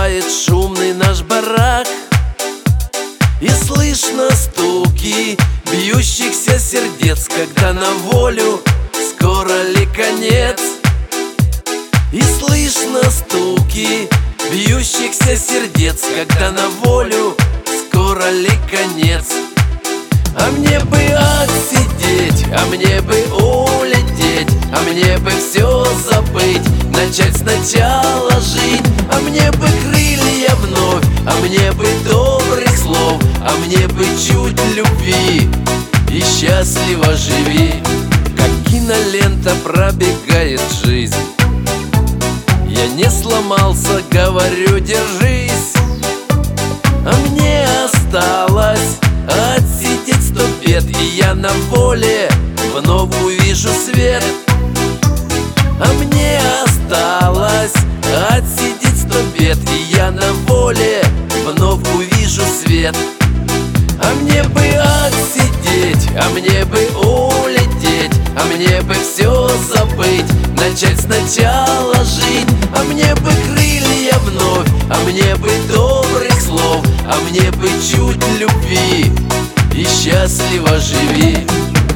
бывает шумный наш барак, и слышно стуки бьющихся сердец, когда на волю скоро ли конец. И слышно стуки бьющихся сердец, когда на волю скоро ли конец. А мне бы отсидеть, а мне бы улететь, а мне бы все забыть, начать сначала жить. А мне бы крылья вновь, а мне бы добрых слов, а мне бы чуть любви, и счастливо живи. Как кинолента пробегает жизнь, я не сломался, говорю, держись. А мне осталось отсидеть 100 бед, и я на воле вновь увижу свет. А мне осталось отсидеть 100 бед, и я на воле вновь увижу свет. А мне бы отсидеть, а мне бы улететь, а мне бы все забыть, начать сначала жить. А мне бы крылья вновь, а мне бы добрых слов, а мне бы чуть любви, и счастливо живи.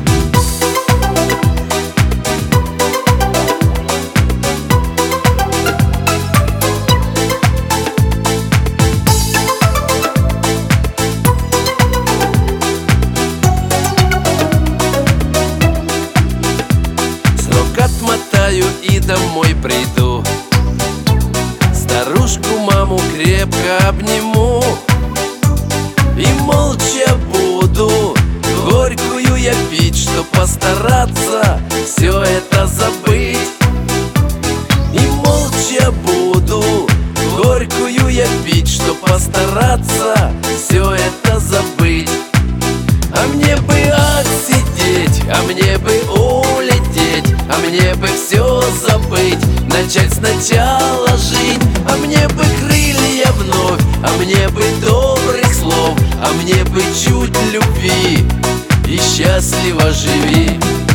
Отмотаю и домой приду, старушку маму крепко обниму, и молча буду горькую я пить, чтоб постараться все это забыть. И молча буду горькую я пить, чтоб постараться все это забыть. А мне бы отсидеть, а мне бы улететь, а мне бы все забыть, начать сначала жить. А мне бы крылья вновь, а мне бы добрых слов, а мне бы чуть любви, и счастливо живи.